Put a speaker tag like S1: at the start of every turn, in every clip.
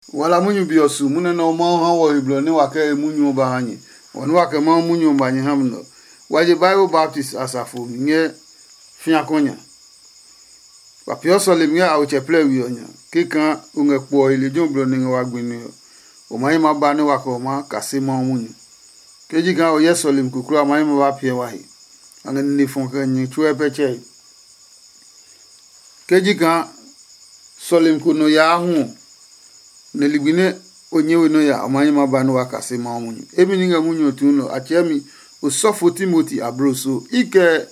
S1: wala munyu biosu mune no ma ha wo iblo ni wa ke munyu ba hanyi wonu wa ke ma munyu ba nyi hamno waje Bible Baptist asafo nye fia konya wa pioso le mia au cheple wi onya kikan unge po ile jomblo ni wa gbinu o mai ma ba ni wa ko ma kase ma munyu keji kan o yeso le mkukura mai ma ba pie wa hi anga ni fon ka nyi chwe peche keji kan solim kuno ya hu ne ligbine onyewe no ya amanye mabanu wakase ma munyu emi ninga munyu otuno achemi osofo Timothy abroso ike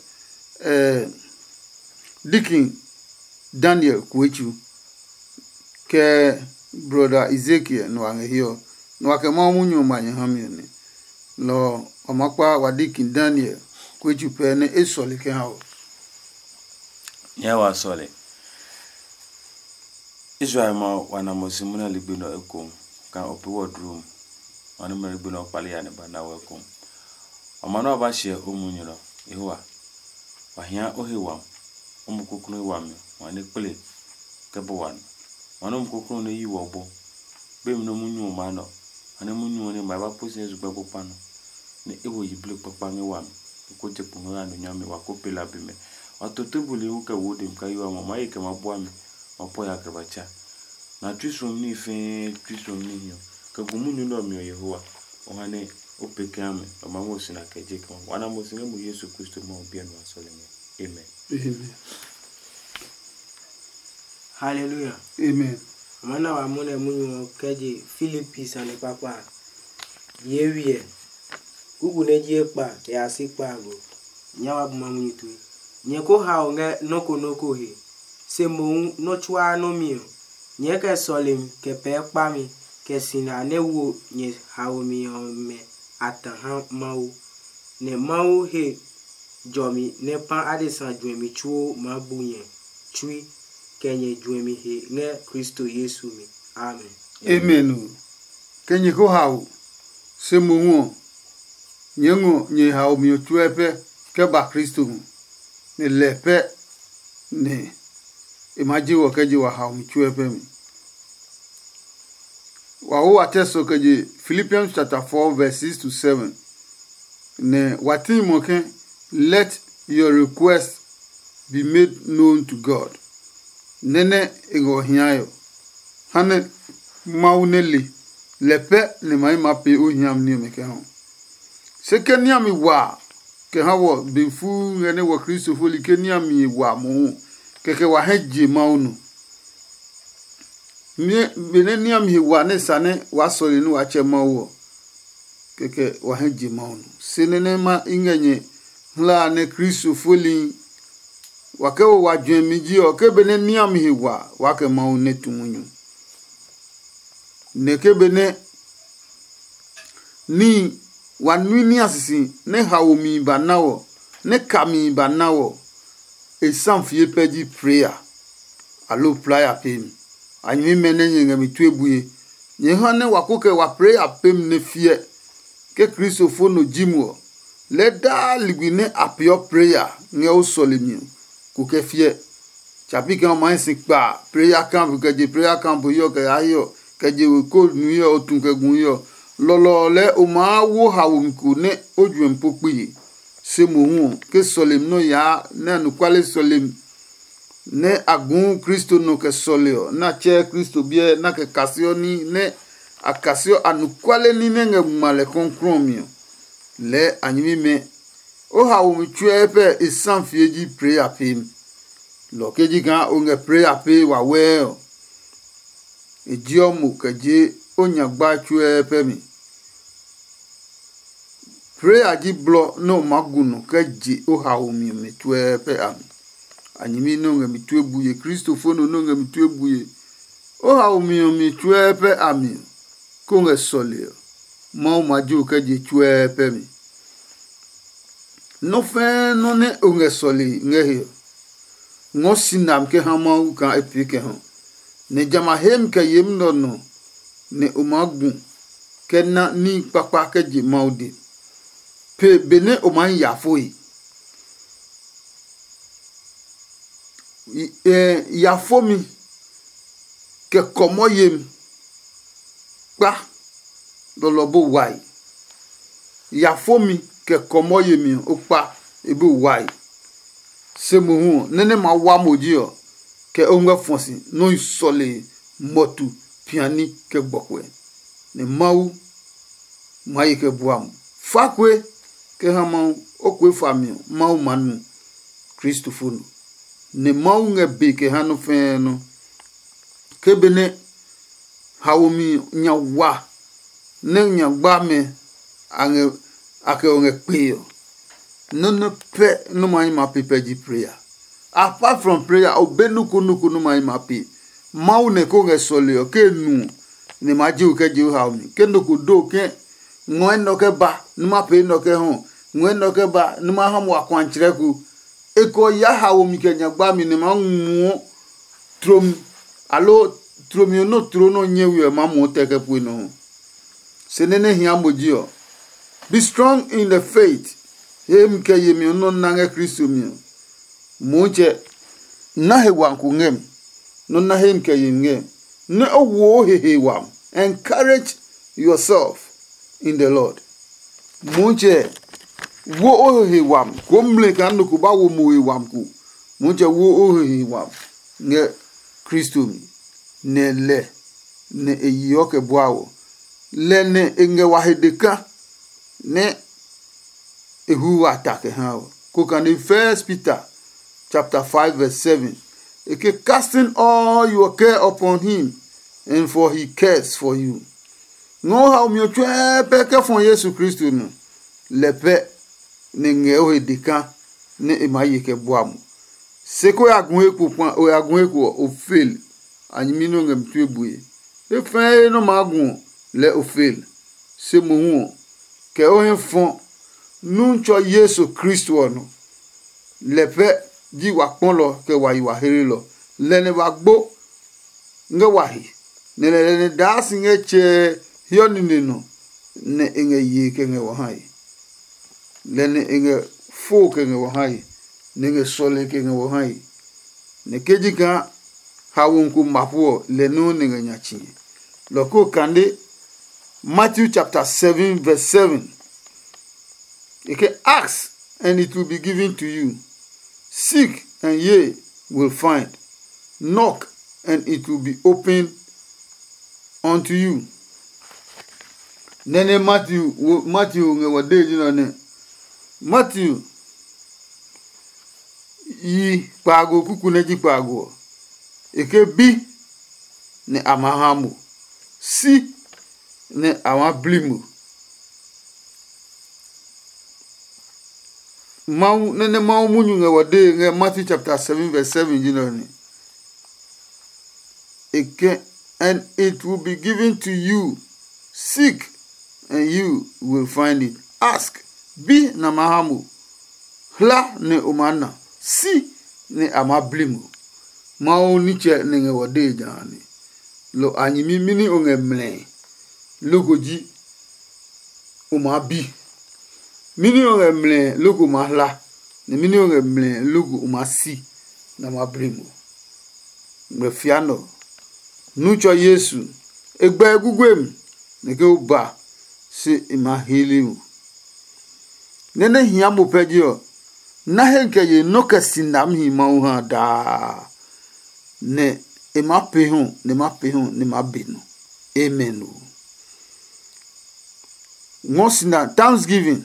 S1: Dikin Daniel Kwechu ke brother Ezekiel no angehio no akema munyu manye hamione lo omakwa wa Dikin Daniel Kwechu pe ne esole ke hawo
S2: ya wa sole Israel ma wana mosimuna libino ekom kan opi wardroom wana me libino pali ya ne bana wekom amano abashie omunyiro ihwa wahia ohewa omukukunu wame wana kpele kebo wana omukukunu ne yiwo bo bem no munyu mano wana munyu ne ma ba posi ezugbe popano ne ewo yible popanga wame ko te punga no nyame wakopela bime watotubuli uka wode mkayiwa mama yake mabwame mapoya kebacha na twisom ni fe twisom ni yo kagumunyu no mi Yehova ohane opekame amamo sina keje kan wana mo sina mu Yesu Kristo mo bia no asoleme amen
S1: amen
S3: hallelujah
S1: amen
S3: mana wa mune munyu keje Philippines ane papa yewie gugu neji ekpa ya sikpa go nyawa buma munyu tu nyeko ha nge noko he se mo no chwa no mi nyeke solim ke pe pa mi ke sina ne wo nye ha o mi o me atahan mau ne mau he jomi ne pa adisa dwemi chuo mabunye chui kenye dwemi he nge Kristo Yesu mi amen
S1: amen kenye ko ha se mo wo nyengo nye ha o mi otuepe ke ba Kristo ne lepe ne imaji wo keji wa ha mi chuepe mi wa ho ateso keji Philippians chapter 4 verse 6 to 7 ne wati mo ke let your request be made known to God nene ego hiayo hane mauneli lepe ne mai mape o hiam ni me ke ho sekenia mi wa ke hawo befu ngene wa Kristo foli kenia mi wa mo keke wa heje maunu mi benenia mi wa ne sane wa sori nu wa chemawo keke wa heje maunu senene ma ingenye hla ne Kristo foli wa ke wa dwemi ji o ke benenia mi wa ke maunu ne tumunyu ne ke bene ni wanwini asisi ne haomi banawo ne kami banawo esanfie pedi prayer alo prayer pem anyi menenye ngami tuebuye nye hane wakoke wa prayer pem ne fie ke Christopher no jimu leda ligwine apio prayer nge osolemi ku ke fie chapi kan ma sikpa prayer camp ke je prayer camp yo ke ayo ke je ko nu yo otun ke gun yo lolo le o ma wo hawumku ne odwem popi se mo hu ke solem no ya na no kwale solem ne agun Kristo no ke soleo na che Kristo bie na ke kasio ni ne akasio anukwale ni ne ngemale konkromio le anyimi me o hawumchu epe isanfieji prayer pim lo keji kan o nge prayer pe wa we ejiomu keje onyagba chu epe mi prayer ji blo no magunu keji o haomi me tuepe am anyimi no ngemi tuebuye Christopher no ngemi tuebuye o haomi me tuepe ami ko nge solio ma maju keji tuepe mi no fe no ne o nge soli nge ngo sinam ke hama ka epike ho ne jama hem ke yem no ne o magun kenna ni papa keji maudi pe bene o man yafoi yafomi ke komo yem pa lolobo wai ya fomi ke komo yemi opa ebi wai se mo hu nene ma wa moji o ke onwe fonsi no isole motu piani ke gbokwe ne mau mai ke buam fakwe ke hama okwe fami mau manu Christofunu ne mau nge be ke hanu feno ke bene hawomi nya wa ne nya gba me ange ake onge peyo no pe no mai ma pepeji prayer apart from prayer obenuku nuku no mai ma pe mau ne ko nge soleo ke nu ne ma jiu ke jiu hawmi ke nuku do ke ngoen no ke ba no ma pe no ke ho ngoen no ke ba no ma ha mo akwankyere ku eko ya hawomi ke nya gba mi ne ma mu trom alo tromi no trono nyewe ma mo teke pu no senene hia moji o be strong in the faith hem ke yemi no nange Kristo mi moche na he wanku ngem no na hem ke yenge ne owo he wam encourage yourself in the Lord moche wo he wam komle kan no ku ba wo mu he wam ku moche wo he wam nge Kristo mi ne le ne eyoke boawo le ne enge wahedeka ne ehu atake hawo koka ni 1 Peter chapter 5 verse 7 eke casting all your care upon him and for he cares for you no how mi otwe peke fon Yesu Kristo no lepe ne nge ohedeka ne emaye ke boamu seko yagun eku pon o yagun eku o fail anyimi no ngem tuebuye e fe no magun le o fail se mo hu ke o hen fon nuncho Yesu Kristo no lepe ji wa pon lo ke wa yi wa here lo le ne ba gbo nge wa hi ne da singe che hioni ni no ne enge yi ke nge wa hai le ne enge fo ke nge wa hai ne nge sole ke nge wa hai ne kejika hawunku mapuo le no ne nge nyachi loko kande Matthew chapter 7 verse 7 you can ask and it will be given to you, seek and ye will find, knock and it will be opened unto you. Nene Matthew nge wade jino ne Matthew yi pago kukuneji pago eke bi ne amahamu si ne amablimu mau nene mau munyu nge wade nge Matthew chapter 7 verse 7 jino ne eke and it will be given to you, seek and you will find it, ask bi na mahamu hla ne umana si ne amablimu mau niche ne nge wade jani lo anyimi mini onge mle logoji umabi mini onge mle logo mahla ne mini onge mle logo umasi na mablimu mrefiano nucho Yesu egba egugwem ne ke oba si imahilimu nene hiamu pejio na henke ye noka sinam hi mauha da ne emapehu ne mabinu amen. Ngosina Thanksgiving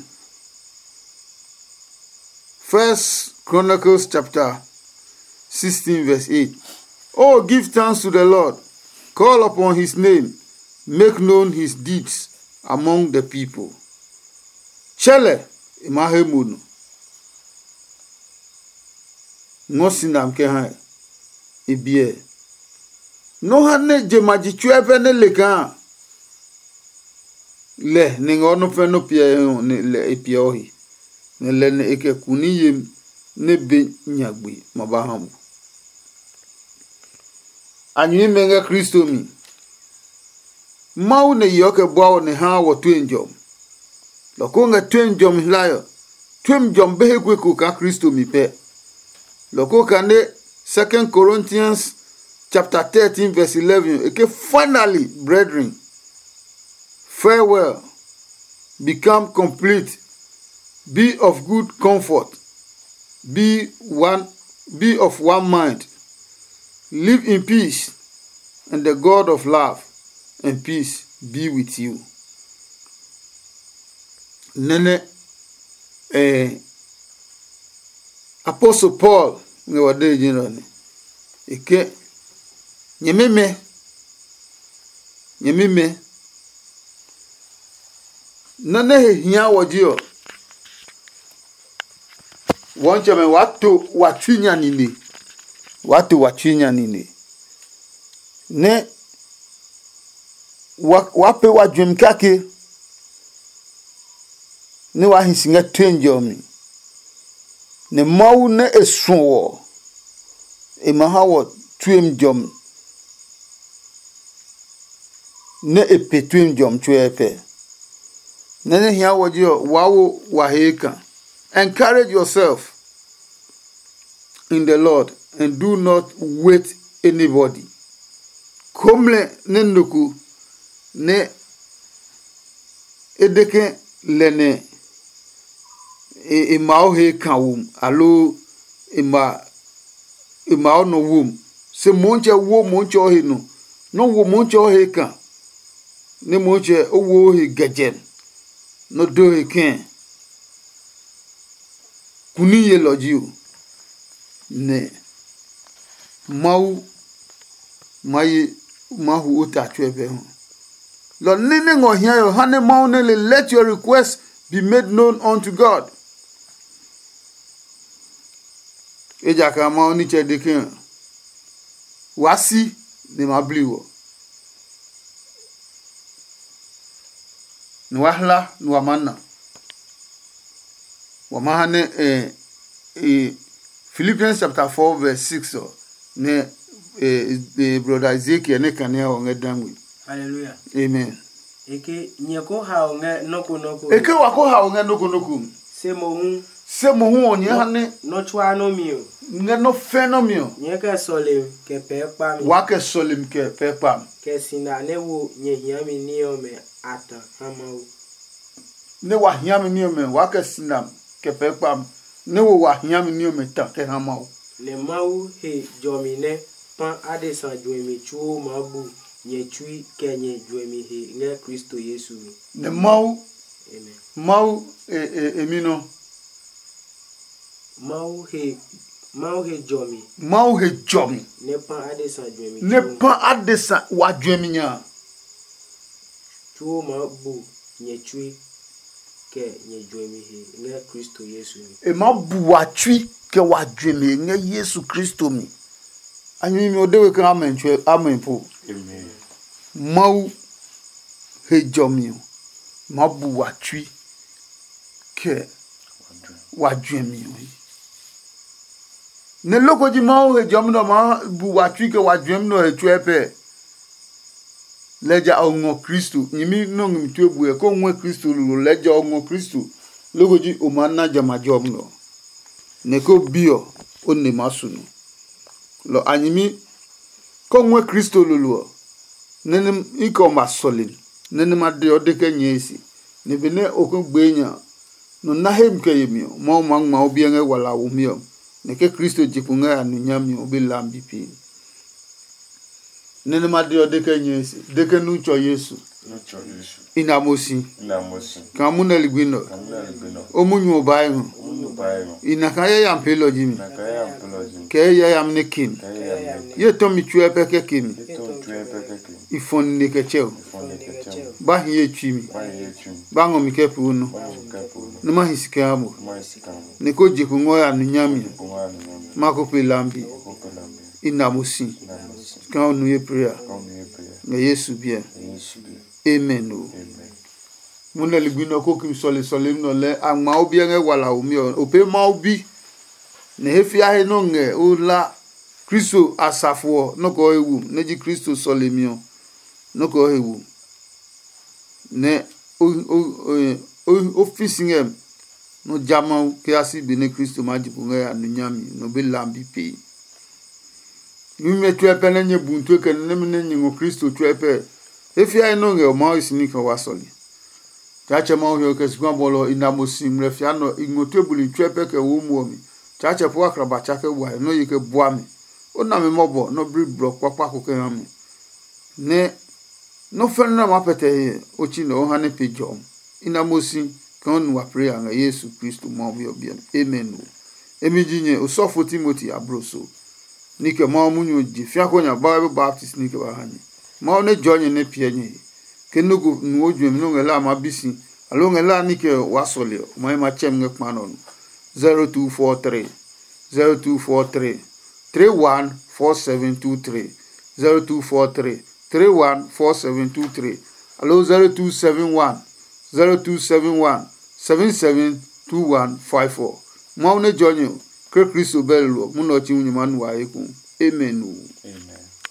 S1: 1 Chronicles chapter 16 verse 8. Oh, give thanks to the Lord, call upon his name, make known his deeds among the people. Chele imahemunu ngosina mkeha ibie no hane jemaji chuepe ne leka le ningono feno pie ne le epie ohi ne le ne eke kuniye ne be nyagbe mabahamu anyi menga Kristo mi mau ne yoke bwawo ne ha wo twenjom lokonga twenjom hilayo twenjom behe kweku ka Kristo mi pe loko kande 2 Corinthians chapter 13 verse 11 eke finally brethren farewell, become complete, be of good comfort, be of one mind, live in peace, and the God of love and peace be with you. Nene Apostle Paul ne wade jinone ike nyememe nane hia wojio wonche me watu watwinya nini ne wape wadwem kake ne wahisinga twenjomi ne mawu ne esuwo emahawo twemjom ne epetwemjom twepe nene hia wojio wawo waheka. Encourage yourself in the Lord and do not wait anybody. Komle nenduku ne edeke lene imao he kawum alo imao no wum se monche ohe no wo monche ohe kan ne monche owo ohe gajen no do he ken kuniye lojiu ne mahu uta chwebe ho lo nene ngo hia yo hane mau ne let your request be made known unto God. Eja ka mau ni chedeke wasi ne mabliwo nwahla nwamana wamahane Philippians chapter 4 verse 6 ne brother Ezekiel ne kane o ngedamwe.
S3: Hallelujah.
S1: Amen.
S3: Eke nyeko ha onge noko
S1: eke wako ha onge noko se mo hu onye hane
S3: no chwa no mio
S1: nge no fenomio
S3: nyeka solim ke pepa mi
S1: wake solim ke pepa
S3: ke sina ne wo nyehia mi ni ome ata hamawo
S1: ne wa hia mi ni ome wake sina ke pepa ne wo wa hia mi ni ome ta ke hamawo
S3: ne mawu he jomine pan adesan joemi chuo mabu nyechui kenye joemi he nge Kristo Yesu
S1: ne mawu
S3: amen
S1: mawu emino
S3: mawu he jomi
S1: ne
S3: pan
S1: adesan wa joemi nya
S3: chuo mabu nyechui ke nye joemi he nge Kristo Yesu
S1: e mabu wa twi ke wa joemi nge Yesu Kristo mi anyi mi odewe kan amenpo
S2: Amen.
S1: Mawu he jomi mabu wa twi ke wa joemi ne lokoji mawu he jomi no ma bu wa twi ke wa joemi no he twepe leja ongo Kristo nyimi no ngimtu ebu e ko nwe Kristo lu leja ongo Kristo lokoji o manna jama jomi no ne ko bio onni masunu lo anyimi ko nwe Kristo lulu nenem iko masolin nenem ade odeke nyesi ne bene okugbenya no nahem kayemi mo mangma obi enge wala wumio ne ke Kristo jikunga anunyami obi lambi pi nenem ade odeke nyesi deke nucho Yesu inamosi kamuna ligwino omunyu obayo inakaya ya mpelo jimi ke ya yamne kim ye to mi chuepe ke kim ifon ne ke cheo ba hiye chimi ba ngo mi ke puno ne ma hisike amo ne ko jiku ngo ya nyami mako pelambi inamosi ka onu ye prayer na Yesu bien amen o muna ligwino ko kim sole no le agma obi enge wala omi ope ma obi ne hefia he no nge ola Kristo asafo no ko ewu neji Kristo sole mi no ko ewu ne office ngem no jama ke asi bi ne Kristo majibu nge anunyami no be lambi pe mi twepe na nye buntu ke ne me ne ngo Kristo twepe efia no nge o ma isini ka wasole chache ma ohio ke sikwa bolo inamosi mrefia no ingotebuli trepe ke wo mu mi chache po akraba chake wa no yike boa mi ona me mobo no bri bro papa ko ke mi ne no fenna ma pete ochi no ha ne pejom inamosi kan wa prayer nga Yesu Kristo mo bi obi amen emi jinye osofo Timothy abroso nike ma munyo jifia ko nya Bible Baptist nike ba hani ma ne jonye ne pienye kenugo nuoju mi no ngela ma bisi alo ngela nike wasole ma chem nge kpanon 0243 314723 0243 314723 alo 0271 772154 ma ne jonye Kristo belo muno chi nyuma nwa eku amen.